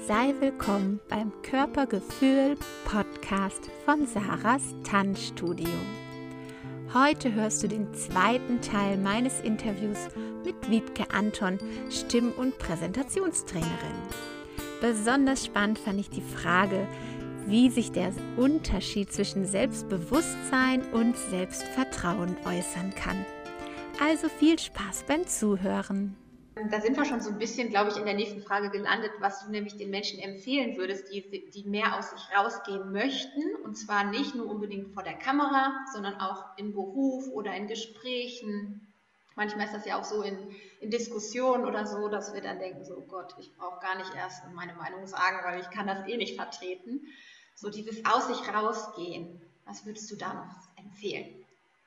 Sei willkommen beim Körpergefühl-Podcast von Sarahs Tanzstudio. Heute hörst du den zweiten Teil meines Interviews mit Wiebke Anton, Stimm- und Präsentationstrainerin. Besonders spannend fand ich die Frage, wie sich der Unterschied zwischen Selbstbewusstsein und Selbstvertrauen äußern kann. Also viel Spaß beim Zuhören. Da sind wir schon so ein bisschen, glaube ich, in der nächsten Frage gelandet, was du nämlich den Menschen empfehlen würdest, die mehr aus sich rausgehen möchten. Und zwar nicht nur unbedingt vor der Kamera, sondern auch im Beruf oder in Gesprächen. Manchmal ist das ja auch so in Diskussionen oder so, dass wir dann denken, so oh Gott, ich brauche gar nicht erst meine Meinung sagen, weil ich kann das eh nicht vertreten. So dieses aus sich rausgehen, was würdest du da noch empfehlen?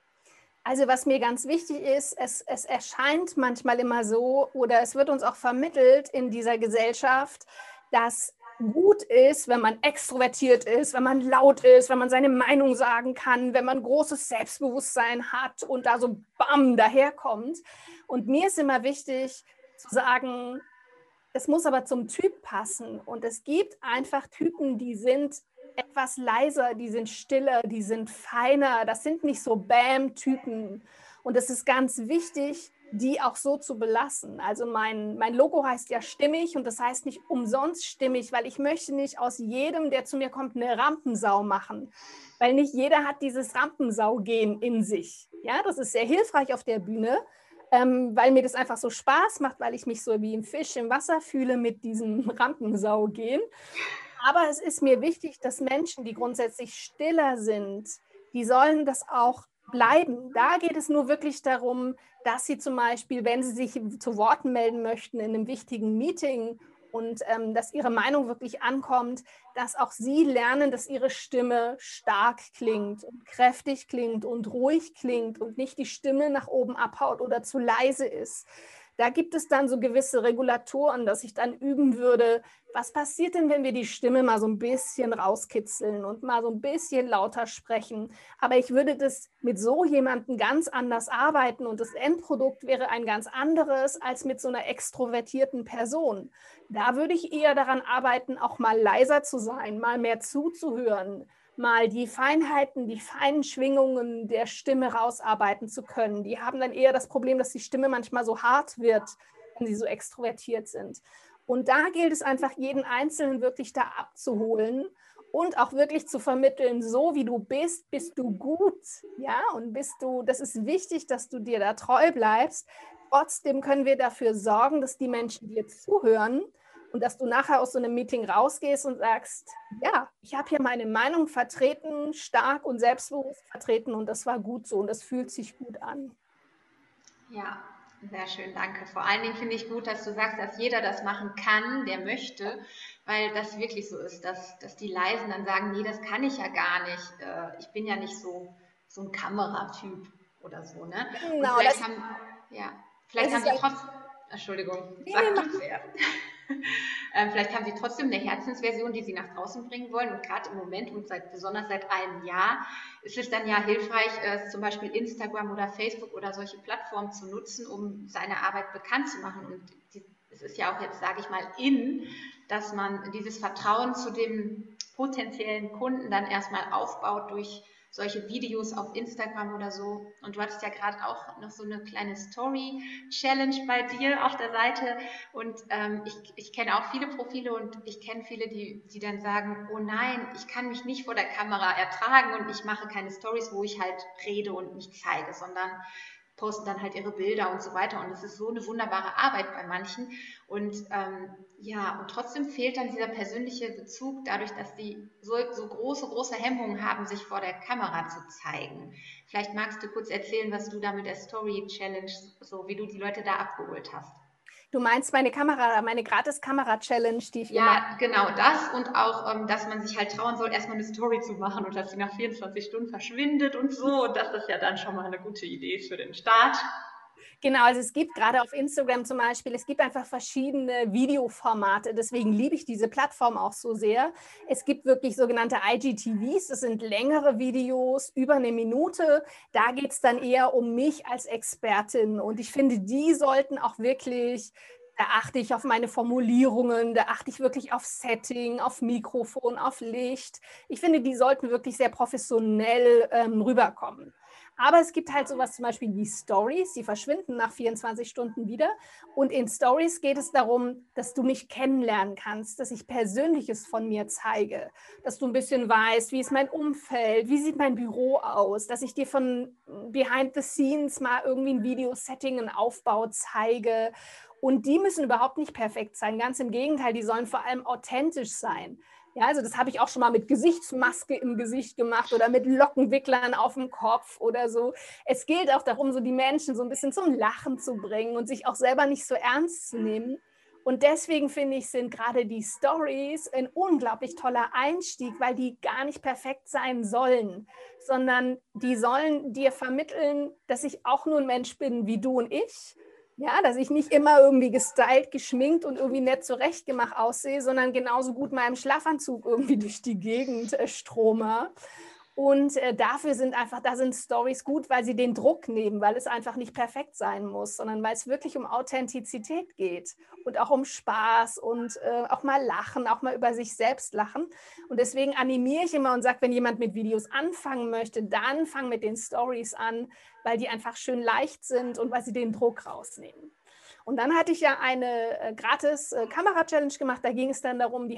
Also was mir ganz wichtig ist, es erscheint manchmal immer so oder es wird uns auch vermittelt in dieser Gesellschaft, dass gut ist, wenn man extrovertiert ist, wenn man laut ist, wenn man seine Meinung sagen kann, wenn man großes Selbstbewusstsein hat und da so bam daherkommt. Und mir ist immer wichtig zu sagen, es muss aber zum Typ passen. Und es gibt einfach Typen, die sind etwas leiser, die sind stiller, die sind feiner. Das sind nicht so Bam-Typen. Und es ist ganz wichtig, die auch so zu belassen. Also mein Logo heißt ja stimmig und das heißt nicht umsonst stimmig, weil ich möchte nicht aus jedem, der zu mir kommt, eine Rampensau machen. Weil nicht jeder hat dieses Rampensau-Gen in sich. Ja, das ist sehr hilfreich auf der Bühne. Weil mir das einfach so Spaß macht, weil ich mich so wie ein Fisch im Wasser fühle mit diesem Rampensau-Gehen. Aber es ist mir wichtig, dass Menschen, die grundsätzlich stiller sind, die sollen das auch bleiben. Da geht es nur wirklich darum, dass sie zum Beispiel, wenn sie sich zu Worten melden möchten in einem wichtigen Meeting und dass ihre Meinung wirklich ankommt, dass auch sie lernen, dass ihre Stimme stark klingt und kräftig klingt und ruhig klingt und nicht die Stimme nach oben abhaut oder zu leise ist. Da gibt es dann so gewisse Regulatoren, dass ich dann üben würde, was passiert denn, wenn wir die Stimme mal so ein bisschen rauskitzeln und mal so ein bisschen lauter sprechen? Aber ich würde das mit so jemandem ganz anders arbeiten und das Endprodukt wäre ein ganz anderes als mit so einer extrovertierten Person. Da würde ich eher daran arbeiten, auch mal leiser zu sein, mal mehr zuzuhören, mal die Feinheiten, die feinen Schwingungen der Stimme rausarbeiten zu können. Die haben dann eher das Problem, dass die Stimme manchmal so hart wird, wenn sie so extrovertiert sind. Und da gilt es einfach, jeden Einzelnen wirklich da abzuholen und auch wirklich zu vermitteln, so wie du bist, bist du gut. Ja, und das ist wichtig, dass du dir da treu bleibst. Trotzdem können wir dafür sorgen, dass die Menschen dir zuhören und dass du nachher aus so einem Meeting rausgehst und sagst, ja, ich habe hier meine Meinung vertreten, stark und selbstbewusst vertreten und das war gut so und das fühlt sich gut an. Ja, sehr schön, danke. Vor allen Dingen finde ich gut, dass du sagst, dass jeder das machen kann, der möchte, weil das wirklich so ist, dass die Leisen dann sagen, nee, das kann ich ja gar nicht. Ich bin ja nicht so ein Kameratyp oder so, ne? Und Genau, vielleicht haben die trotzdem, Entschuldigung, sag du zuerst. Vielleicht haben sie trotzdem eine Herzensversion, die sie nach draußen bringen wollen. Und gerade im Moment und besonders seit einem Jahr ist es dann ja hilfreich, zum Beispiel Instagram oder Facebook oder solche Plattformen zu nutzen, um seine Arbeit bekannt zu machen. Und es ist ja auch jetzt, sage ich mal, dass man dieses Vertrauen zu dem potenziellen Kunden dann erstmal aufbaut durch solche Videos auf Instagram oder so. Und du hattest ja gerade auch noch so eine kleine Story-Challenge bei dir auf der Seite. Und ich kenne auch viele Profile und ich kenne viele, die dann sagen, oh nein, ich kann mich nicht vor der Kamera ertragen und ich mache keine Stories, wo ich halt rede und mich zeige, sondern posten dann halt ihre Bilder und so weiter. Und es ist so eine wunderbare Arbeit bei manchen. Und und trotzdem fehlt dann dieser persönliche Bezug dadurch, dass die so große Hemmungen haben, sich vor der Kamera zu zeigen. Vielleicht magst du kurz erzählen, was du da mit der Story Challenge, so wie du die Leute da abgeholt hast. Du meinst meine Gratis-Kamera-Challenge, die ich gemacht habe? Ja, genau das und auch, dass man sich halt trauen soll, erstmal eine Story zu machen und dass sie nach 24 Stunden verschwindet und so. Und das ist ja dann schon mal eine gute Idee für den Start. Genau, also es gibt gerade auf Instagram zum Beispiel, es gibt einfach verschiedene Videoformate, deswegen liebe ich diese Plattform auch so sehr. Es gibt wirklich sogenannte IGTVs, das sind längere Videos, über eine Minute. Da geht es dann eher um mich als Expertin und ich finde, die sollten auch wirklich Da achte ich auf meine Formulierungen, da achte ich wirklich auf Setting, auf Mikrofon, auf Licht. Ich finde, die sollten wirklich sehr professionell rüberkommen. Aber es gibt halt sowas zum Beispiel wie Stories, die verschwinden nach 24 Stunden wieder. Und in Stories geht es darum, dass du mich kennenlernen kannst, dass ich Persönliches von mir zeige, dass du ein bisschen weißt, wie ist mein Umfeld, wie sieht mein Büro aus, dass ich dir von behind the scenes mal irgendwie ein Video-Setting, einen Aufbau zeige. Und die müssen überhaupt nicht perfekt sein. Ganz im Gegenteil, die sollen vor allem authentisch sein. Ja, also das habe ich auch schon mal mit Gesichtsmaske im Gesicht gemacht oder mit Lockenwicklern auf dem Kopf oder so. Es geht auch darum, so die Menschen so ein bisschen zum Lachen zu bringen und sich auch selber nicht so ernst zu nehmen. Und deswegen finde ich, sind gerade die Stories ein unglaublich toller Einstieg, weil die gar nicht perfekt sein sollen, sondern die sollen dir vermitteln, dass ich auch nur ein Mensch bin wie du und ich. Ja, dass ich nicht immer irgendwie gestylt, geschminkt und irgendwie nett zurechtgemacht aussehe, sondern genauso gut mal im Schlafanzug irgendwie durch die Gegend strome. Und dafür da sind Stories gut, weil sie den Druck nehmen, weil es einfach nicht perfekt sein muss, sondern weil es wirklich um Authentizität geht und auch um Spaß und auch mal lachen, auch mal über sich selbst lachen. Und deswegen animiere ich immer und sage, wenn jemand mit Videos anfangen möchte, dann fang mit den Stories an, weil die einfach schön leicht sind und weil sie den Druck rausnehmen. Und dann hatte ich ja eine gratis Kamera-Challenge gemacht. Da ging es dann darum,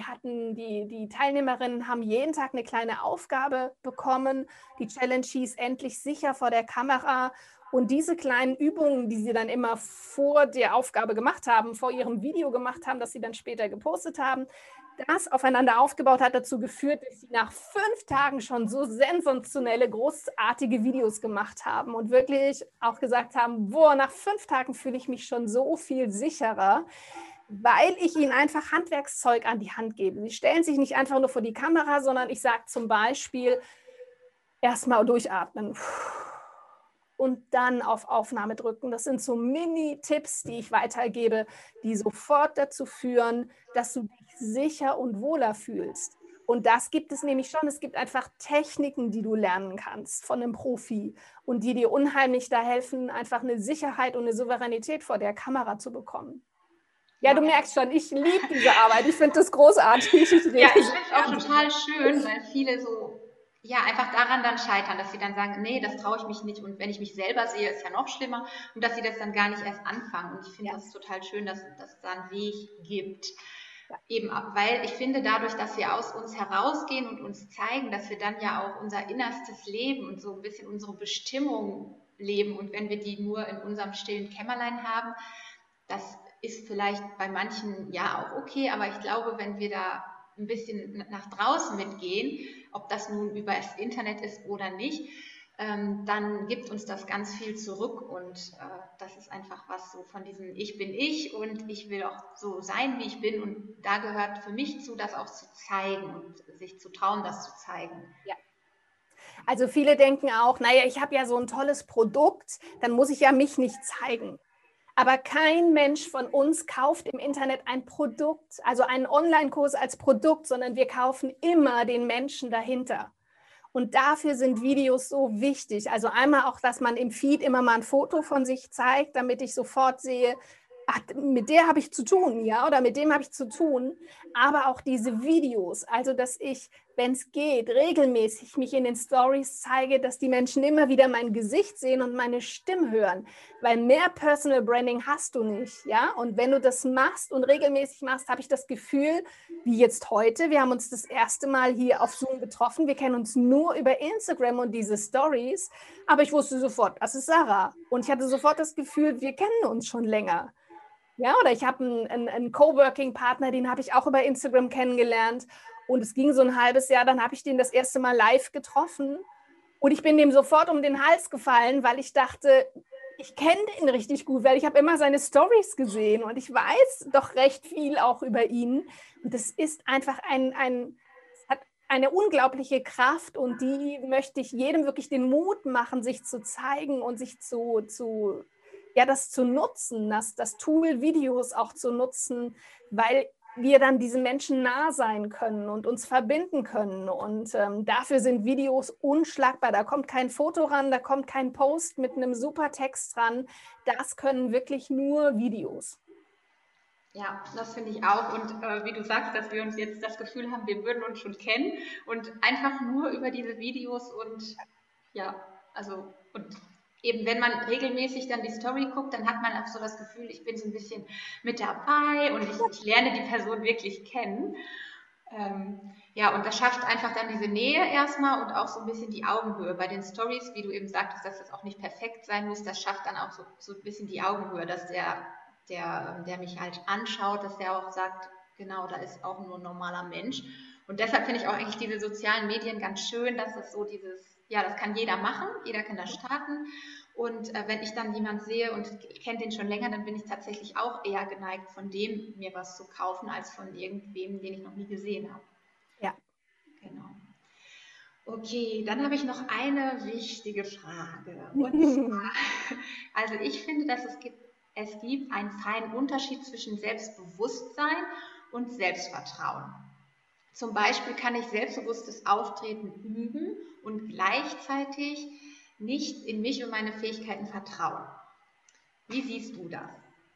die Teilnehmerinnen haben jeden Tag eine kleine Aufgabe bekommen. Die Challenge hieß endlich sicher vor der Kamera. Und diese kleinen Übungen, die sie dann immer vor der Aufgabe gemacht haben, vor ihrem Video gemacht haben, das sie dann später gepostet haben, das aufeinander aufgebaut hat dazu geführt, dass sie nach 5 Tagen schon so sensationelle, großartige Videos gemacht haben und wirklich auch gesagt haben, boah, nach 5 Tagen fühle ich mich schon so viel sicherer, weil ich ihnen einfach Handwerkszeug an die Hand gebe. Sie stellen sich nicht einfach nur vor die Kamera, sondern ich sage zum Beispiel, erstmal durchatmen und dann auf Aufnahme drücken. Das sind so Mini-Tipps, die ich weitergebe, die sofort dazu führen, dass du dich sicher und wohler fühlst. Und das gibt es nämlich schon. Es gibt einfach Techniken, die du lernen kannst von einem Profi und die dir unheimlich da helfen, einfach eine Sicherheit und eine Souveränität vor der Kamera zu bekommen. Ja, du merkst schon, ich liebe diese Arbeit. Ich finde das großartig. Ja, ich finde es auch total schön, weil viele so einfach daran dann scheitern, dass sie dann sagen, nee, das traue ich mich nicht. Und wenn ich mich selber sehe, ist ja noch schlimmer. Und dass sie das dann gar nicht erst anfangen. Und ich finde das total schön, dass es da einen Weg gibt. Eben, weil ich finde, dadurch, dass wir aus uns herausgehen und uns zeigen, dass wir dann ja auch unser innerstes Leben und so ein bisschen unsere Bestimmung leben. Und wenn wir die nur in unserem stillen Kämmerlein haben, das ist vielleicht bei manchen ja auch okay, aber ich glaube, wenn wir da ein bisschen nach draußen mitgehen, ob das nun über das Internet ist oder nicht, dann gibt uns das ganz viel zurück und das ist einfach was so von diesem Ich bin ich und ich will auch so sein, wie ich bin und da gehört für mich zu, das auch zu zeigen und sich zu trauen, das zu zeigen. Ja. Also viele denken auch, naja, ich habe ja so ein tolles Produkt, dann muss ich ja mich nicht zeigen. Aber kein Mensch von uns kauft im Internet ein Produkt, also einen Online-Kurs als Produkt, sondern wir kaufen immer den Menschen dahinter. Und dafür sind Videos so wichtig. Also einmal auch, dass man im Feed immer mal ein Foto von sich zeigt, damit ich sofort sehe, ach, mit der habe ich zu tun, ja, oder mit dem habe ich zu tun. Aber auch diese Videos, also dass ich, wenn es geht, regelmäßig mich in den Stories zeige, dass die Menschen immer wieder mein Gesicht sehen und meine Stimme hören. Weil mehr Personal Branding hast du nicht, ja. Und wenn du das machst und regelmäßig machst, habe ich das Gefühl, wie jetzt heute, wir haben uns das erste Mal hier auf Zoom getroffen, wir kennen uns nur über Instagram und diese Stories, aber ich wusste sofort, das ist Sarah. Und ich hatte sofort das Gefühl, wir kennen uns schon länger. Ja, oder ich habe einen Coworking-Partner, den habe ich auch über Instagram kennengelernt und es ging so ein halbes Jahr, dann habe ich den das erste Mal live getroffen und ich bin dem sofort um den Hals gefallen, weil ich dachte, ich kenne den richtig gut, weil ich habe immer seine Stories gesehen und ich weiß doch recht viel auch über ihn und das ist einfach hat eine unglaubliche Kraft und die möchte ich jedem wirklich den Mut machen, sich zu zeigen und sich das zu nutzen, das Tool Videos auch zu nutzen, weil wir dann diesen Menschen nah sein können und uns verbinden können. Und dafür sind Videos unschlagbar. Da kommt kein Foto ran, da kommt kein Post mit einem super Text ran. Das können wirklich nur Videos. Ja, das finde ich auch. Und wie du sagst, dass wir uns jetzt das Gefühl haben, wir würden uns schon kennen und einfach nur über diese Videos und ja, also und eben wenn man regelmäßig dann die Story guckt, dann hat man auch so das Gefühl, ich bin so ein bisschen mit dabei und ich lerne die Person wirklich kennen. Ja, und das schafft einfach dann diese Nähe erstmal und auch so ein bisschen die Augenhöhe. Bei den Stories, wie du eben sagtest, dass das auch nicht perfekt sein muss, das schafft dann auch so ein bisschen die Augenhöhe, dass der mich halt anschaut, dass der auch sagt, genau, da ist auch nur ein normaler Mensch. Und deshalb finde ich auch eigentlich diese sozialen Medien ganz schön, dass es so dieses, ja, das kann jeder machen, jeder kann das starten. Und wenn ich dann jemand sehe und kenne den schon länger, dann bin ich tatsächlich auch eher geneigt, von dem mir was zu kaufen, als von irgendwem, den ich noch nie gesehen habe. Ja. Genau. Okay, dann habe ich noch eine wichtige Frage. Und zwar, also ich finde, dass es gibt einen feinen Unterschied zwischen Selbstbewusstsein und Selbstvertrauen. Zum Beispiel kann ich selbstbewusstes Auftreten üben und gleichzeitig nicht in mich und meine Fähigkeiten vertrauen. Wie siehst du das?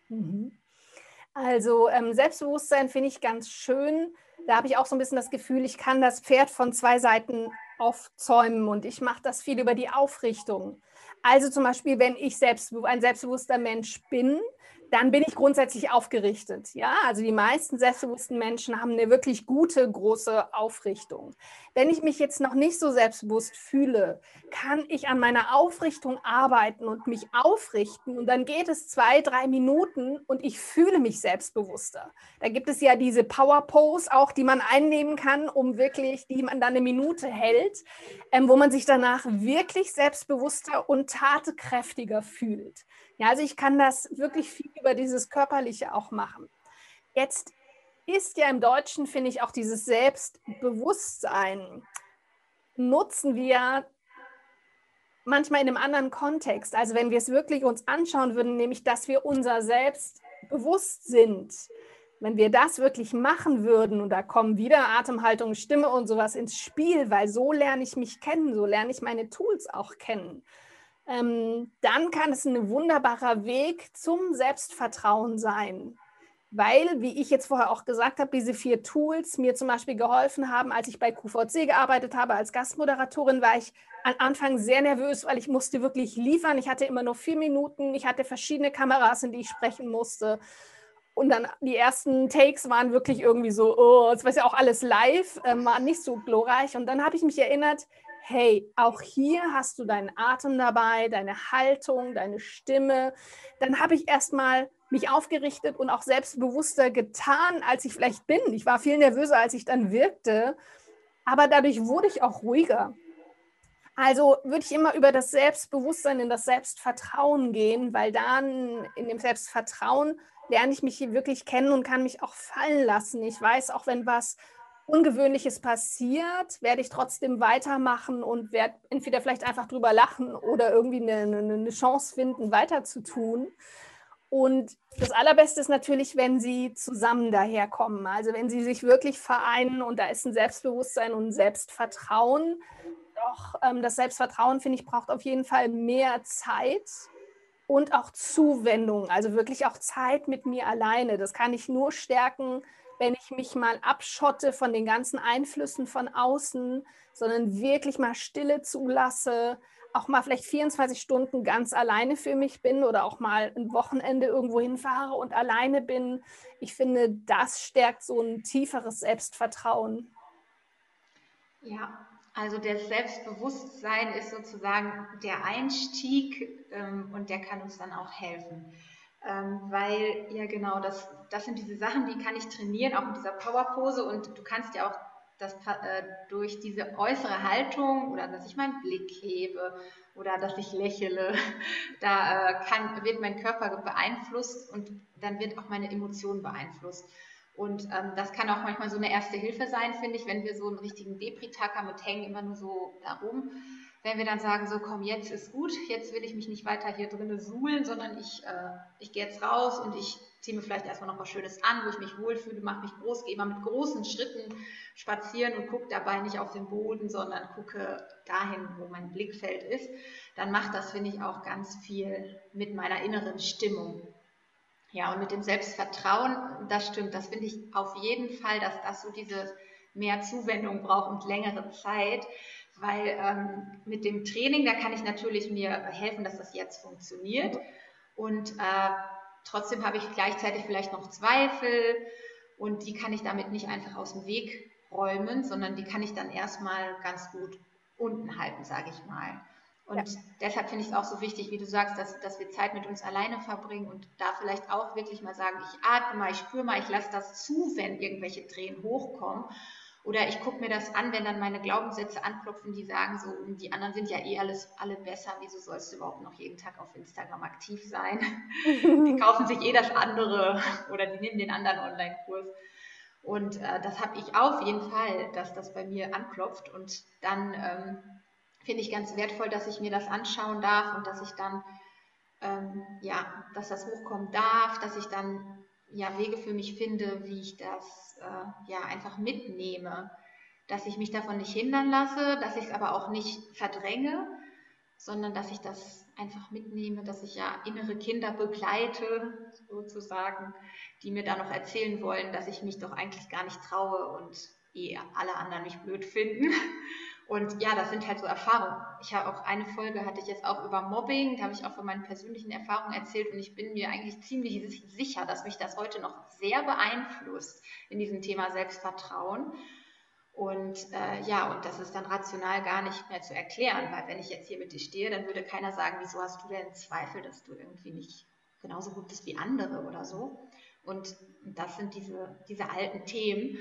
Also Selbstbewusstsein finde ich ganz schön. Da habe ich auch so ein bisschen das Gefühl, ich kann das Pferd von zwei Seiten aufzäumen und ich mache das viel über die Aufrichtung. Also zum Beispiel, wenn ich ein selbstbewusster Mensch bin, dann bin ich grundsätzlich aufgerichtet. Ja, also die meisten selbstbewussten Menschen haben eine wirklich gute, große Aufrichtung. Wenn ich mich jetzt noch nicht so selbstbewusst fühle, kann ich an meiner Aufrichtung arbeiten und mich aufrichten. Und dann geht es 2, 3 Minuten und ich fühle mich selbstbewusster. Da gibt es ja diese Power Pose auch, die man einnehmen kann, die man dann eine Minute hält, wo man sich danach wirklich selbstbewusster und tatkräftiger fühlt. Ja, also ich kann das wirklich viel über dieses Körperliche auch machen. Jetzt ist ja im Deutschen, finde ich, auch dieses Selbstbewusstsein nutzen wir manchmal in einem anderen Kontext. Also wenn wir es wirklich uns anschauen würden, nämlich, dass wir unser Selbst bewusst sind. Wenn wir das wirklich machen würden, und da kommen wieder Atemhaltung, Stimme und sowas ins Spiel, weil so lerne ich mich kennen, so lerne ich meine Tools auch kennen, dann kann es ein wunderbarer Weg zum Selbstvertrauen sein. Weil, wie ich jetzt vorher auch gesagt habe, diese 4 Tools mir zum Beispiel geholfen haben, als ich bei QVC gearbeitet habe als Gastmoderatorin, war ich am Anfang sehr nervös, weil ich musste wirklich liefern. Ich hatte immer nur 4 Minuten, ich hatte verschiedene Kameras, in die ich sprechen musste. Und dann die ersten Takes waren wirklich irgendwie so, oh, das war ja auch alles live, war nicht so glorreich. Und dann habe ich mich erinnert, hey, auch hier hast du deinen Atem dabei, deine Haltung, deine Stimme. Dann habe ich erstmal mich aufgerichtet und auch selbstbewusster getan, als ich vielleicht bin. Ich war viel nervöser, als ich dann wirkte, aber dadurch wurde ich auch ruhiger. Also würde ich immer über das Selbstbewusstsein in das Selbstvertrauen gehen, weil dann in dem Selbstvertrauen lerne ich mich hier wirklich kennen und kann mich auch fallen lassen. Ich weiß, auch wenn was Ungewöhnliches passiert, werde ich trotzdem weitermachen und werde entweder vielleicht einfach drüber lachen oder irgendwie eine Chance finden, weiterzutun. Und das Allerbeste ist natürlich, wenn sie zusammen daherkommen. Also wenn sie sich wirklich vereinen und da ist ein Selbstbewusstsein und ein Selbstvertrauen. Doch das Selbstvertrauen, finde ich, braucht auf jeden Fall mehr Zeit und auch Zuwendung. Also wirklich auch Zeit mit mir alleine. Das kann ich nur stärken, wenn ich mich mal abschotte von den ganzen Einflüssen von außen, sondern wirklich mal Stille zulasse, auch mal vielleicht 24 Stunden ganz alleine für mich bin oder auch mal ein Wochenende irgendwo hinfahre und alleine bin. Ich finde, das stärkt so ein tieferes Selbstvertrauen. Ja, also das Selbstbewusstsein ist sozusagen der Einstieg und der kann uns dann auch helfen. Weil, ja genau, das sind diese Sachen, die kann ich trainieren, auch mit dieser Powerpose und du kannst ja auch durch diese äußere Haltung oder dass ich meinen Blick hebe oder dass ich lächele, wird mein Körper beeinflusst und dann wird auch meine Emotion beeinflusst. Und das kann auch manchmal so eine erste Hilfe sein, finde ich, wenn wir so einen richtigen Depri-Tag haben und hängen immer nur so da rum. Wenn wir dann sagen, so komm, jetzt ist gut, jetzt will ich mich nicht weiter hier drinnen suhlen, sondern ich gehe jetzt raus und ich ziehe mir vielleicht erstmal noch was Schönes an, wo ich mich wohlfühle, mache mich groß, gehe mal mit großen Schritten spazieren und gucke dabei nicht auf den Boden, sondern gucke dahin, wo mein Blickfeld ist, dann macht das, finde ich, auch ganz viel mit meiner inneren Stimmung. Ja, und mit dem Selbstvertrauen, das stimmt, das finde ich auf jeden Fall, dass das so diese mehr Zuwendung braucht und längere Zeit, weil mit dem Training, da kann ich natürlich mir helfen, dass das jetzt funktioniert und trotzdem habe ich gleichzeitig vielleicht noch Zweifel und die kann ich damit nicht einfach aus dem Weg räumen, sondern die kann ich dann erstmal ganz gut unten halten, sage ich mal. Und deshalb finde ich es auch so wichtig, wie du sagst, dass wir Zeit mit uns alleine verbringen und da vielleicht auch wirklich mal sagen, ich atme mal, ich spüre mal, ich lasse das zu, wenn irgendwelche Tränen hochkommen. Oder ich gucke mir das an, wenn dann meine Glaubenssätze anklopfen, die sagen so, die anderen sind ja eh alle besser, wieso sollst du überhaupt noch jeden Tag auf Instagram aktiv sein? Die kaufen sich eh das andere oder die nehmen den anderen Online-Kurs. Und das habe ich auf jeden Fall, dass das bei mir anklopft und dann finde ich ganz wertvoll, dass ich mir das anschauen darf und dass ich dann, dass das hochkommen darf, dass ich dann Wege für mich finde, wie ich das einfach mitnehme, dass ich mich davon nicht hindern lasse, dass ich es aber auch nicht verdränge, sondern dass ich das einfach mitnehme, dass ich ja innere Kinder begleite, sozusagen, die mir da noch erzählen wollen, dass ich mich doch eigentlich gar nicht traue und alle anderen mich blöd finden. Und ja, das sind halt so Erfahrungen. Ich habe auch eine Folge, hatte ich jetzt auch über Mobbing, da habe ich auch von meinen persönlichen Erfahrungen erzählt und ich bin mir eigentlich ziemlich sicher, dass mich das heute noch sehr beeinflusst in diesem Thema Selbstvertrauen. Und und das ist dann rational gar nicht mehr zu erklären, weil wenn ich jetzt hier mit dir stehe, dann würde keiner sagen, wieso hast du denn Zweifel, dass du irgendwie nicht genauso gut bist wie andere oder so. Und das sind diese alten Themen,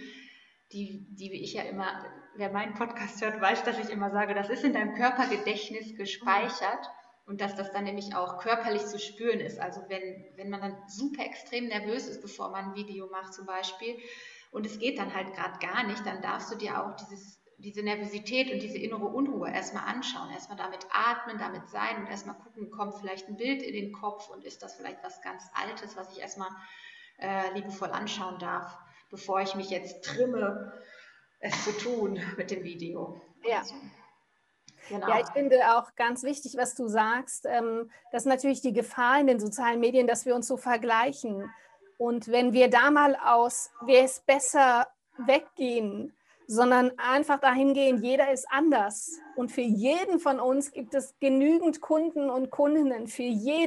die ich ja immer, wer meinen Podcast hört, weiß, dass ich immer sage, das ist in deinem Körpergedächtnis gespeichert und dass das dann nämlich auch körperlich zu spüren ist. Also wenn man dann super extrem nervös ist, bevor man ein Video macht zum Beispiel, und es geht dann halt gerade gar nicht, dann darfst du dir auch diese Nervosität und diese innere Unruhe erstmal anschauen, erstmal damit atmen, damit sein und erstmal gucken, kommt vielleicht ein Bild in den Kopf und ist das vielleicht was ganz Altes, was ich erstmal liebevoll anschauen darf, bevor ich mich jetzt trimme, es zu tun mit dem Video. Ja. So. Genau. Ja, ich finde auch ganz wichtig, was du sagst. Das ist natürlich die Gefahr in den sozialen Medien, dass wir uns so vergleichen. Und wenn wir da mal wer ist besser weggehen, sondern einfach dahin gehen, jeder ist anders. Und für jeden von uns gibt es genügend Kunden und Kundinnen, für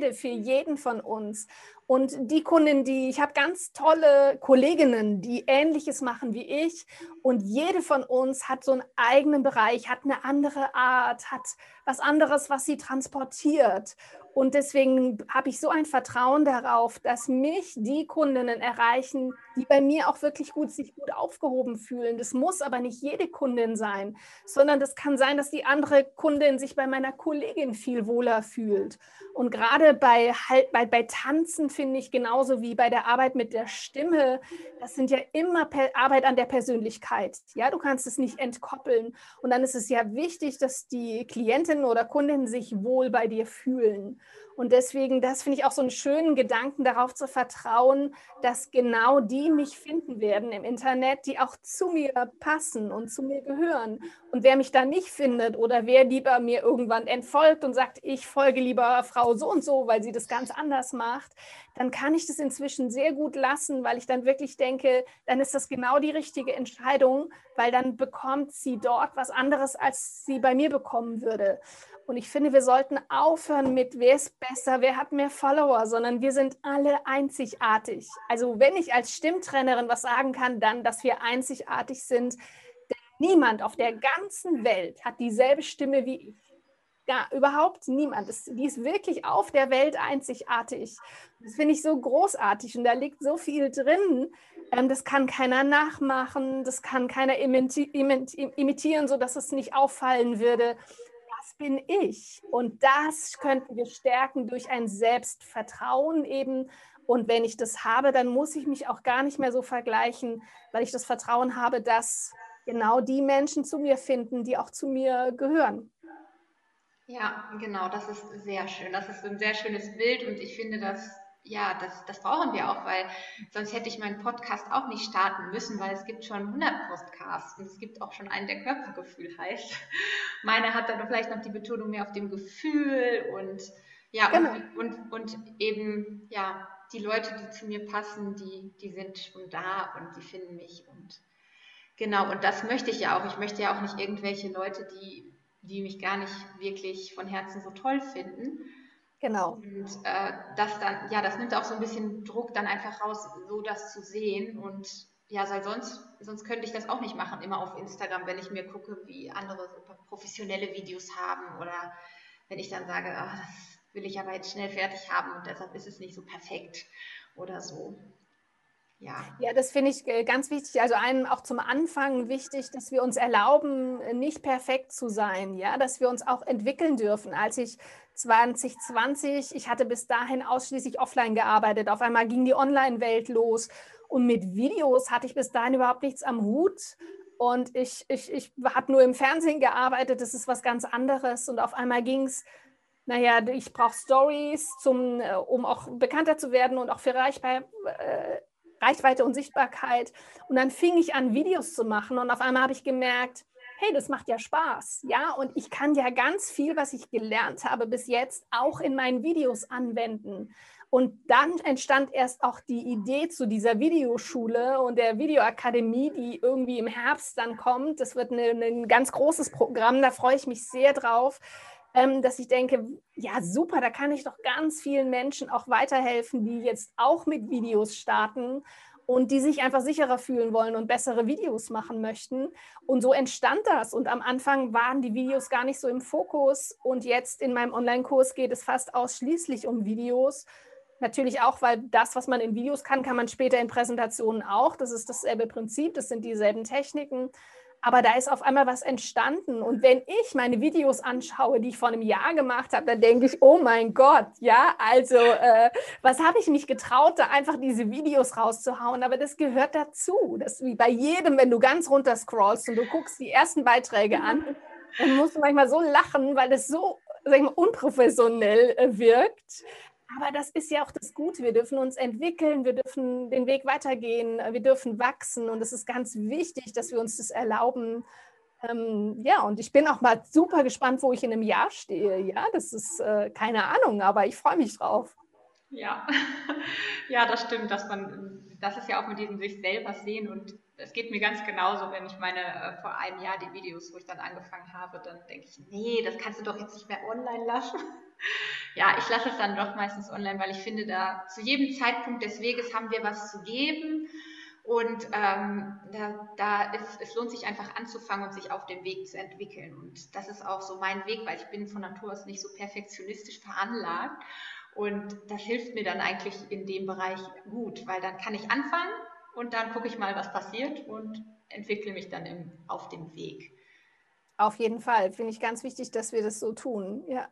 jeden von uns. Und die Kunden, ich habe ganz tolle Kolleginnen, die Ähnliches machen wie ich. Und jede von uns hat so einen eigenen Bereich, hat eine andere Art, hat was anderes, was sie transportiert. Und deswegen habe ich so ein Vertrauen darauf, dass mich die Kundinnen erreichen, die bei mir auch wirklich sich gut aufgehoben fühlen. Das muss aber nicht jede Kundin sein, sondern das kann sein, dass die andere Kundin sich bei meiner Kollegin viel wohler fühlt. Und gerade bei Tanzen finde ich genauso wie bei der Arbeit mit der Stimme, das sind ja immer Arbeit an der Persönlichkeit. Ja, du kannst es nicht entkoppeln. Und dann ist es ja wichtig, dass die Klientinnen oder Kundinnen sich wohl bei dir fühlen. Und deswegen, das finde ich auch so einen schönen Gedanken, darauf zu vertrauen, dass genau die mich finden werden im Internet, die auch zu mir passen und zu mir gehören. Und wer mich da nicht findet oder wer lieber mir irgendwann entfolgt und sagt, ich folge lieber Frau so und so, weil sie das ganz anders macht, dann kann ich das inzwischen sehr gut lassen, weil ich dann wirklich denke, dann ist das genau die richtige Entscheidung, weil dann bekommt sie dort was anderes, als sie bei mir bekommen würde. Und ich finde, wir sollten aufhören mit, wer ist besser, wer hat mehr Follower, sondern wir sind alle einzigartig. Also wenn ich als Stimmtrainerin was sagen kann, dann, dass wir einzigartig sind. Denn niemand auf der ganzen Welt hat dieselbe Stimme wie ich. Ja, überhaupt niemand. Die ist wirklich auf der Welt einzigartig. Das finde ich so großartig und da liegt so viel drin. Das kann keiner nachmachen, das kann keiner imitieren, sodass es nicht auffallen würde. Das bin ich. Und das könnten wir stärken durch ein Selbstvertrauen eben. Und wenn ich das habe, dann muss ich mich auch gar nicht mehr so vergleichen, weil ich das Vertrauen habe, dass genau die Menschen zu mir finden, die auch zu mir gehören. Ja, genau, das ist sehr schön. Das ist ein sehr schönes Bild und ich finde, das brauchen wir auch, weil sonst hätte ich meinen Podcast auch nicht starten müssen, weil es gibt schon 100 Podcasts und es gibt auch schon einen, der Körpergefühl heißt. Meine hat dann vielleicht noch die Betonung mehr auf dem Gefühl und ja, Genau. und eben, ja, die Leute, die zu mir passen, die sind schon da und die finden mich. Und genau, und das möchte ich ja auch. Ich möchte ja auch nicht irgendwelche Leute, die mich gar nicht wirklich von Herzen so toll finden. Genau. Und das dann, ja, das nimmt auch so ein bisschen Druck dann einfach raus, so das zu sehen. Und ja, weil sonst könnte ich das auch nicht machen, immer auf Instagram, wenn ich mir gucke, wie andere super professionelle Videos haben oder wenn ich dann sage, das will ich aber jetzt schnell fertig haben und deshalb ist es nicht so perfekt oder so. Ja, das finde ich ganz wichtig. Also einem auch zum Anfang wichtig, dass wir uns erlauben, nicht perfekt zu sein, ja, dass wir uns auch entwickeln dürfen. Als ich 2020, ich hatte bis dahin ausschließlich offline gearbeitet, auf einmal ging die Online-Welt los und mit Videos hatte ich bis dahin überhaupt nichts am Hut. Und ich habe nur im Fernsehen gearbeitet, das ist was ganz anderes. Und auf einmal ging es, naja, ich brauche Stories, um auch bekannter zu werden und auch für Reichweite und Sichtbarkeit. Und dann fing ich an, Videos zu machen und auf einmal habe ich gemerkt, hey, das macht ja Spaß, ja, und ich kann ja ganz viel, was ich gelernt habe bis jetzt, auch in meinen Videos anwenden. Und dann entstand erst auch die Idee zu dieser Videoschule und der Videoakademie, die irgendwie im Herbst dann kommt. Das wird ein ganz großes Programm, da freue ich mich sehr drauf, dass ich denke, ja super, da kann ich doch ganz vielen Menschen auch weiterhelfen, die jetzt auch mit Videos starten und die sich einfach sicherer fühlen wollen und bessere Videos machen möchten. Und so entstand das. Und am Anfang waren die Videos gar nicht so im Fokus. Und jetzt in meinem Online-Kurs geht es fast ausschließlich um Videos. Natürlich auch, weil das, was man in Videos kann man später in Präsentationen auch. Das ist dasselbe Prinzip, das sind dieselben Techniken. Aber da ist auf einmal was entstanden. Und wenn ich meine Videos anschaue, die ich vor einem Jahr gemacht habe, dann denke ich, oh mein Gott, ja, also was habe ich mich getraut, da einfach diese Videos rauszuhauen. Aber das gehört dazu. Das ist wie bei jedem, wenn du ganz runter scrollst und du guckst die ersten Beiträge an, dann musst du manchmal so lachen, weil das so, sag ich mal, unprofessionell wirkt. Aber das ist ja auch das Gute. Wir dürfen uns entwickeln, wir dürfen den Weg weitergehen, wir dürfen wachsen. Und es ist ganz wichtig, dass wir uns das erlauben. Ja, und ich bin auch mal super gespannt, wo ich in einem Jahr stehe. Ja, das ist keine Ahnung, aber ich freue mich drauf. Ja, ja, das stimmt, das ist ja auch mit diesem sich selber sehen und es geht mir ganz genauso, wenn ich meine, vor einem Jahr die Videos, wo ich dann angefangen habe, dann denke ich, nee, das kannst du doch jetzt nicht mehr online lassen. Ja, ich lasse es dann doch meistens online, weil ich finde, da zu jedem Zeitpunkt des Weges haben wir was zu geben und es lohnt sich einfach anzufangen und sich auf dem Weg zu entwickeln und das ist auch so mein Weg, weil ich bin von Natur aus nicht so perfektionistisch veranlagt. Und das hilft mir dann eigentlich in dem Bereich gut, weil dann kann ich anfangen und dann gucke ich mal, was passiert und entwickle mich dann auf dem Weg. Auf jeden Fall, finde ich ganz wichtig, dass wir das so tun. Ja,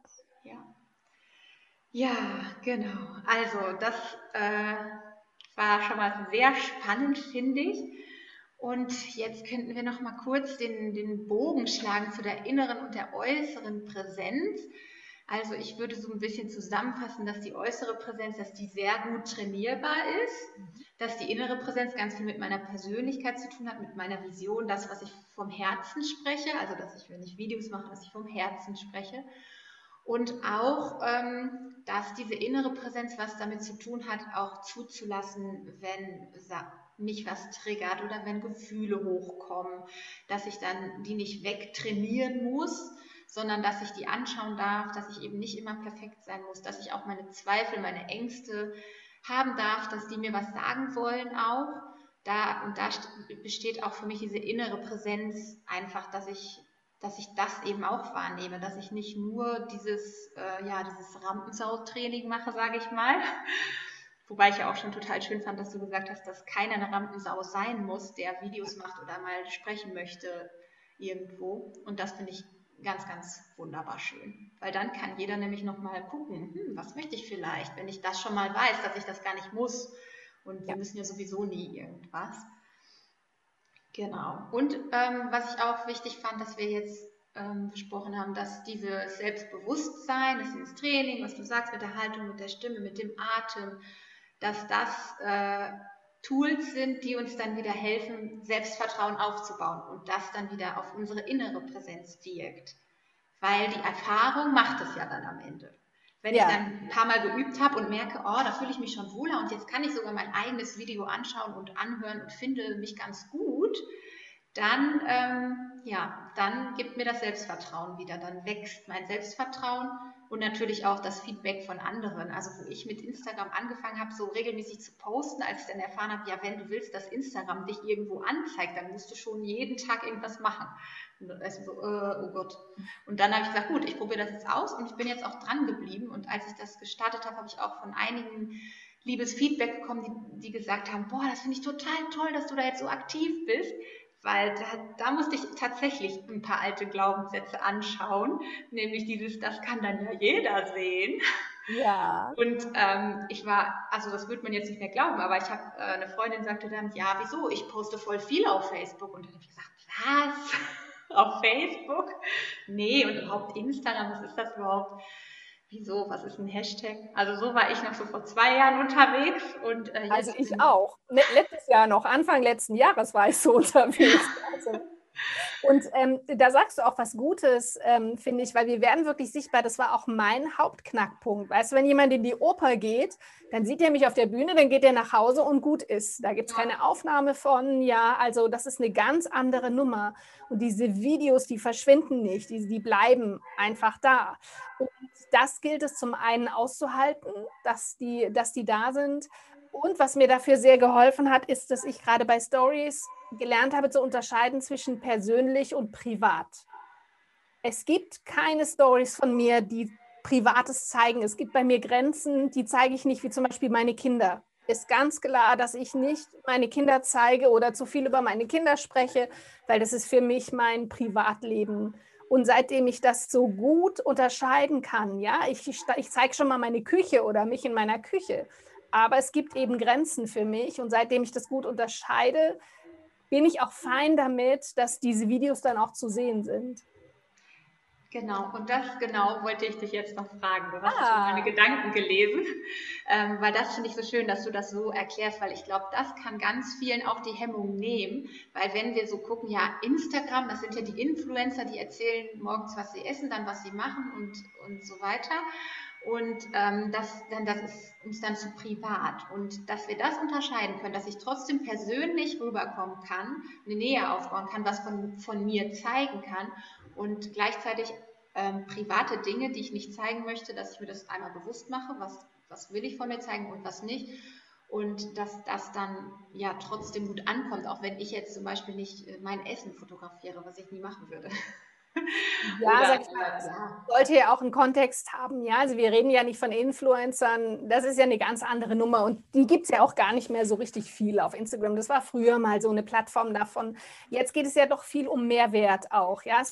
ja genau. Also das war schon mal sehr spannend, finde ich. Und jetzt könnten wir noch mal kurz den Bogen schlagen zu der inneren und der äußeren Präsenz. Also ich würde so ein bisschen zusammenfassen, dass die äußere Präsenz, dass die sehr gut trainierbar ist, dass die innere Präsenz ganz viel mit meiner Persönlichkeit zu tun hat, mit meiner Vision, das, was ich vom Herzen spreche, also dass ich, wenn ich Videos mache, dass ich vom Herzen spreche. Und auch, dass diese innere Präsenz was damit zu tun hat, auch zuzulassen, wenn mich was triggert oder wenn Gefühle hochkommen, dass ich dann die nicht wegtrainieren muss, sondern dass ich die anschauen darf, dass ich eben nicht immer perfekt sein muss, dass ich auch meine Zweifel, meine Ängste haben darf, dass die mir was sagen wollen auch. Da besteht auch für mich diese innere Präsenz einfach, dass ich das eben auch wahrnehme, dass ich nicht nur dieses Rampensau-Training mache, sage ich mal. Wobei ich ja auch schon total schön fand, dass du gesagt hast, dass keiner eine Rampensau sein muss, der Videos macht oder mal sprechen möchte irgendwo. Und das finde ich ganz, ganz wunderbar schön. Weil dann kann jeder nämlich nochmal gucken, was möchte ich vielleicht, wenn ich das schon mal weiß, dass ich das gar nicht muss. Und wir müssen ja sowieso nie irgendwas. Genau. Und was ich auch wichtig fand, dass wir jetzt besprochen haben, dass dieses Selbstbewusstsein, dass dieses Training, was du sagst, mit der Haltung, mit der Stimme, mit dem Atem, dass das Tools sind, die uns dann wieder helfen, Selbstvertrauen aufzubauen und das dann wieder auf unsere innere Präsenz wirkt. Weil die Erfahrung macht es ja dann am Ende. Wenn ich dann ein paar Mal geübt habe und merke, oh, da fühle ich mich schon wohler und jetzt kann ich sogar mein eigenes Video anschauen und anhören und finde mich ganz gut, dann, dann gibt mir das Selbstvertrauen wieder. Dann wächst mein Selbstvertrauen und natürlich auch das Feedback von anderen. Also wo ich mit Instagram angefangen habe, so regelmäßig zu posten, als ich dann erfahren habe, ja, wenn du willst, dass Instagram dich irgendwo anzeigt, dann musst du schon jeden Tag irgendwas machen. Und dann ist so, oh Gott. Und dann habe ich gesagt, gut, ich probiere das jetzt aus und ich bin jetzt auch dran geblieben. Und als ich das gestartet habe, habe ich auch von einigen liebes Feedback bekommen, die gesagt haben, boah, das finde ich total toll, dass du da jetzt so aktiv bist. Weil da musste ich tatsächlich ein paar alte Glaubenssätze anschauen, nämlich dieses, das kann dann ja jeder sehen. Ja. Und also das wird man jetzt nicht mehr glauben, aber ich habe, eine Freundin sagte dann, ja, wieso, ich poste voll viel auf Facebook. Und dann habe ich gesagt, was? Auf Facebook? Nee, und überhaupt Instagram, was ist das überhaupt? Wieso, was ist ein Hashtag? Also so war ich noch so vor 2 Jahren unterwegs. Und also ich auch. Letztes Jahr noch, Anfang letzten Jahres war ich so unterwegs. Und da sagst du auch was Gutes, finde ich, weil wir werden wirklich sichtbar. Das war auch mein Hauptknackpunkt. Weißt du, wenn jemand in die Oper geht, dann sieht er mich auf der Bühne, dann geht er nach Hause und gut ist. Da gibt es keine Aufnahme von. Ja, also das ist eine ganz andere Nummer. Und diese Videos, die verschwinden nicht, die bleiben einfach da. Und das gilt es zum einen auszuhalten, dass die da sind. Und was mir dafür sehr geholfen hat, ist, dass ich gerade bei Stories gelernt habe zu unterscheiden zwischen persönlich und privat. Es gibt keine Stories von mir, die Privates zeigen. Es gibt bei mir Grenzen, die zeige ich nicht, wie zum Beispiel meine Kinder. Ist ganz klar, dass ich nicht meine Kinder zeige oder zu viel über meine Kinder spreche, weil das ist für mich mein Privatleben. Und seitdem ich das so gut unterscheiden kann, ja, ich zeige schon mal meine Küche oder mich in meiner Küche, aber es gibt eben Grenzen für mich. Und seitdem ich das gut unterscheide, bin ich auch fein damit, dass diese Videos dann auch zu sehen sind. Genau, und das genau wollte ich dich jetzt noch fragen. Du hast schon meine Gedanken gelesen, weil das finde ich so schön, dass du das so erklärst, weil ich glaube, das kann ganz vielen auch die Hemmung nehmen, weil wenn wir so gucken, ja, Instagram, das sind ja die Influencer, die erzählen morgens, was sie essen, dann was sie machen und so weiter. Und das ist uns dann zu privat. Und dass wir das unterscheiden können, dass ich trotzdem persönlich rüberkommen kann, eine Nähe aufbauen kann, was von mir zeigen kann und gleichzeitig private Dinge, die ich nicht zeigen möchte, dass ich mir das einmal bewusst mache, was will ich von mir zeigen und was nicht. Und dass das dann ja trotzdem gut ankommt, auch wenn ich jetzt zum Beispiel nicht mein Essen fotografiere, was ich nie machen würde. Ja, sag ich mal, das sollte ja auch einen Kontext haben. Ja, also wir reden ja nicht von Influencern. Das ist ja eine ganz andere Nummer und die gibt es ja auch gar nicht mehr so richtig viel auf Instagram. Das war früher mal so eine Plattform davon. Jetzt geht es ja doch viel um Mehrwert auch. Ja,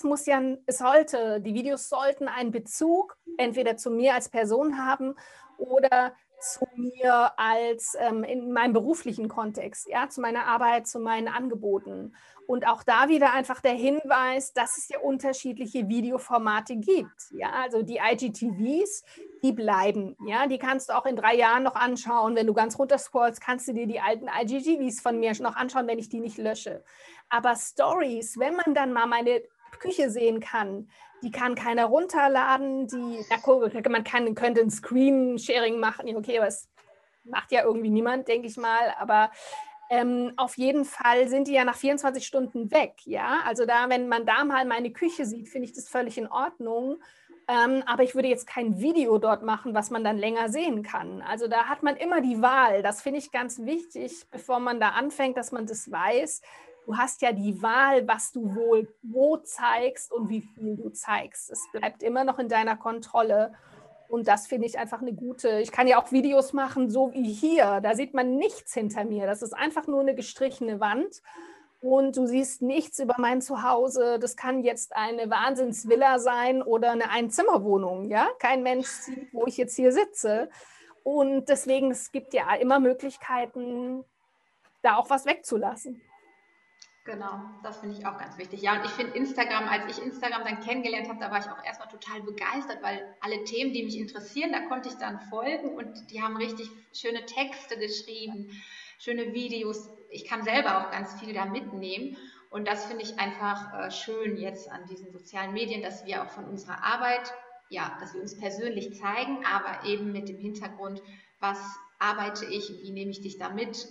die Videos sollten einen Bezug entweder zu mir als Person haben oder zu mir als in meinem beruflichen Kontext, ja, zu meiner Arbeit, zu meinen Angeboten. Und auch da wieder einfach der Hinweis, dass es ja unterschiedliche Videoformate gibt. Ja, also die IGTVs, die bleiben. Ja, die kannst du auch in 3 Jahren noch anschauen. Wenn du ganz runter scrollst, kannst du dir die alten IGTVs von mir noch anschauen, wenn ich die nicht lösche. Aber Stories, wenn man dann mal meine Küche sehen kann, die kann keiner runterladen. Man könnte ein Screen-Sharing machen. Okay, aber es macht ja irgendwie niemand, denke ich mal. Aber auf jeden Fall sind die ja nach 24 Stunden weg. Ja, also wenn man da mal meine Küche sieht, finde ich das völlig in Ordnung. Aber ich würde jetzt kein Video dort machen, was man dann länger sehen kann. Also da hat man immer die Wahl. Das finde ich ganz wichtig, bevor man da anfängt, dass man das weiß. Du hast ja die Wahl, was du wohl wo zeigst und wie viel du zeigst. Es bleibt immer noch in deiner Kontrolle. Und das finde ich einfach eine gute. Ich kann ja auch Videos machen, so wie hier. Da sieht man nichts hinter mir. Das ist einfach nur eine gestrichene Wand. Und du siehst nichts über mein Zuhause. Das kann jetzt eine Wahnsinnsvilla sein oder eine Einzimmerwohnung. Ja? Kein Mensch sieht, wo ich jetzt hier sitze. Und deswegen, es gibt ja immer Möglichkeiten, da auch was wegzulassen. Genau, das finde ich auch ganz wichtig. Ja, und ich finde Instagram, als ich Instagram dann kennengelernt habe, da war ich auch erstmal total begeistert, weil alle Themen, die mich interessieren, da konnte ich dann folgen und die haben richtig schöne Texte geschrieben, schöne Videos. Ich kann selber auch ganz viel da mitnehmen und das finde ich einfach schön jetzt an diesen sozialen Medien, dass wir auch von unserer Arbeit ja, dass wir uns persönlich zeigen, aber eben mit dem Hintergrund, was arbeite ich, wie nehme ich dich da mit?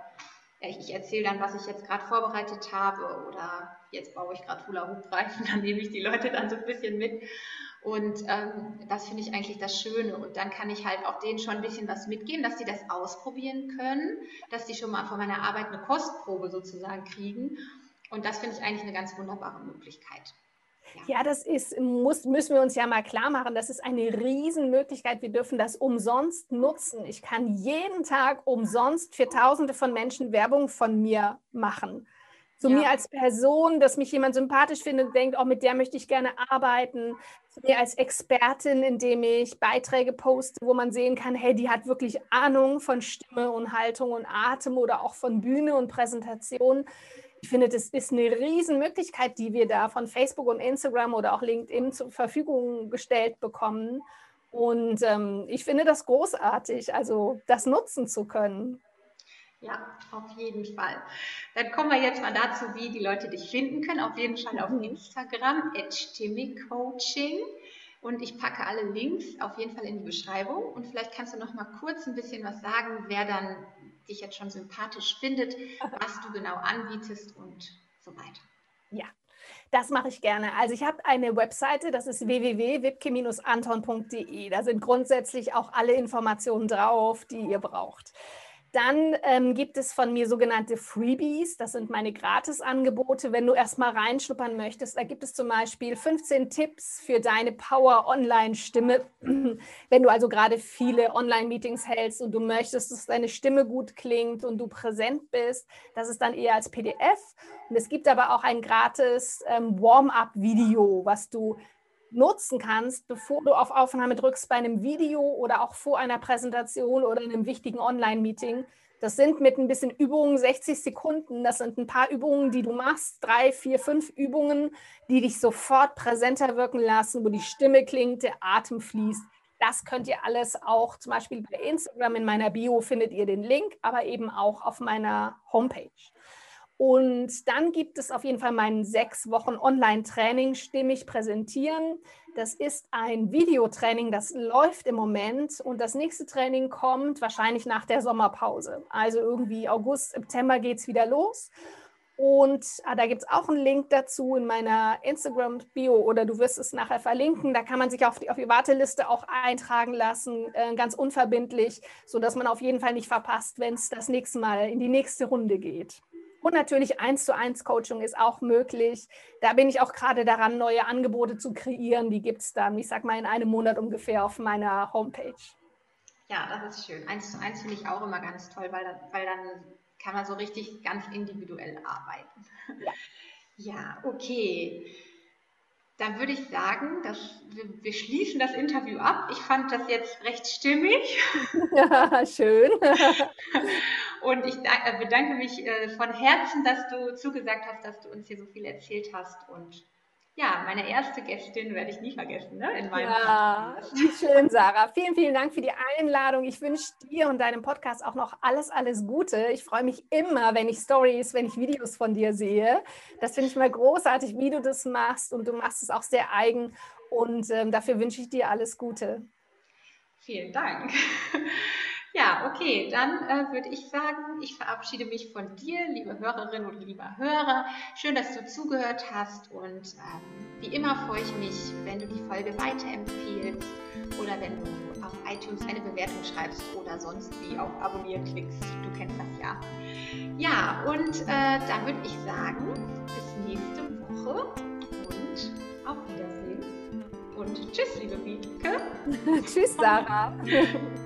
Ich erzähle dann, was ich jetzt gerade vorbereitet habe oder jetzt baue ich gerade Hula-Hoop-Reifen, dann nehme ich die Leute dann so ein bisschen mit. Und das finde ich eigentlich das Schöne. Und dann kann ich halt auch denen schon ein bisschen was mitgeben, dass sie das ausprobieren können, dass die schon mal von meiner Arbeit eine Kostprobe sozusagen kriegen. Und das finde ich eigentlich eine ganz wunderbare Möglichkeit. Ja, müssen wir uns ja mal klar machen, das ist eine Riesenmöglichkeit. Wir dürfen das umsonst nutzen. Ich kann jeden Tag umsonst für Tausende von Menschen Werbung von mir machen. Zu mir als Person, dass mich jemand sympathisch findet und denkt, oh, mit der möchte ich gerne arbeiten. Zu mir als Expertin, indem ich Beiträge poste, wo man sehen kann, hey, die hat wirklich Ahnung von Stimme und Haltung und Atem oder auch von Bühne und Präsentation. Ich finde, das ist eine Riesenmöglichkeit, die wir da von Facebook und Instagram oder auch LinkedIn zur Verfügung gestellt bekommen. Und ich finde das großartig, also das nutzen zu können. Ja, auf jeden Fall. Dann kommen wir jetzt mal dazu, wie die Leute dich finden können. Auf jeden Fall auf Instagram, @stimmigcoaching. Und ich packe alle Links auf jeden Fall in die Beschreibung. Und vielleicht kannst du noch mal kurz ein bisschen was sagen, wer dann dich jetzt schon sympathisch findet, was du genau anbietest und so weiter. Ja, das mache ich gerne. Also ich habe eine Webseite, das ist www.wipke-anton.de. Da sind grundsätzlich auch alle Informationen drauf, die ihr braucht. Dann gibt es von mir sogenannte Freebies, das sind meine Gratisangebote, wenn du erstmal reinschnuppern möchtest. Da gibt es zum Beispiel 15 Tipps für deine Power-Online-Stimme. Wenn du also gerade viele Online-Meetings hältst und du möchtest, dass deine Stimme gut klingt und du präsent bist, das ist dann eher als PDF. Und es gibt aber auch ein gratis Warm-up-Video, was du nutzen kannst, bevor du auf Aufnahme drückst bei einem Video oder auch vor einer Präsentation oder in einem wichtigen Online-Meeting. Das sind mit ein bisschen Übungen 60 Sekunden. Das sind ein paar Übungen, die du machst, 3, 4, 5 Übungen, die dich sofort präsenter wirken lassen, wo die Stimme klingt, der Atem fließt. Das könnt ihr alles auch, zum Beispiel bei Instagram in meiner Bio findet ihr den Link, aber eben auch auf meiner Homepage. Und dann gibt es auf jeden Fall meinen 6 Wochen Online-Training Stimmig präsentieren. Das ist ein Videotraining, das läuft im Moment und das nächste Training kommt wahrscheinlich nach der Sommerpause. Also irgendwie August, September geht es wieder los. Und da gibt es auch einen Link dazu in meiner Instagram-Bio oder du wirst es nachher verlinken. Da kann man sich auf die Warteliste auch eintragen lassen, ganz unverbindlich, sodass man auf jeden Fall nicht verpasst, wenn es das nächste Mal in die nächste Runde geht. Und natürlich 1:1 Coaching ist auch möglich. Da bin ich auch gerade daran, neue Angebote zu kreieren. Die gibt es dann, ich sag mal, in einem Monat ungefähr auf meiner Homepage. Ja, das ist schön. 1:1 finde ich auch immer ganz toll, weil dann kann man so richtig ganz individuell arbeiten. Ja, okay. Dann würde ich sagen, wir schließen das Interview ab. Ich fand das jetzt recht stimmig. Ja, schön. Und ich bedanke mich von Herzen, dass du zugesagt hast, dass du uns hier so viel erzählt hast. Und ja, meine erste Gästin werde ich nie vergessen, ne? In meinem Podcast. Wie schön, Sarah. Vielen, vielen Dank für die Einladung. Ich wünsche dir und deinem Podcast auch noch alles, alles Gute. Ich freue mich immer, wenn ich Videos von dir sehe. Das finde ich mal großartig, wie du das machst. Und du machst es auch sehr eigen. Und dafür wünsche ich dir alles Gute. Vielen Dank. Ja, okay, dann würde ich sagen, ich verabschiede mich von dir, liebe Hörerinnen und lieber Hörer. Schön, dass du zugehört hast und wie immer freue ich mich, wenn du die Folge weiterempfiehlst oder wenn du auf iTunes eine Bewertung schreibst oder sonst wie auf Abonnieren klickst. Du kennst das ja. Ja, und dann würde ich sagen, bis nächste Woche und auf Wiedersehen. Und tschüss, liebe Wiebke. Tschüss, Sarah.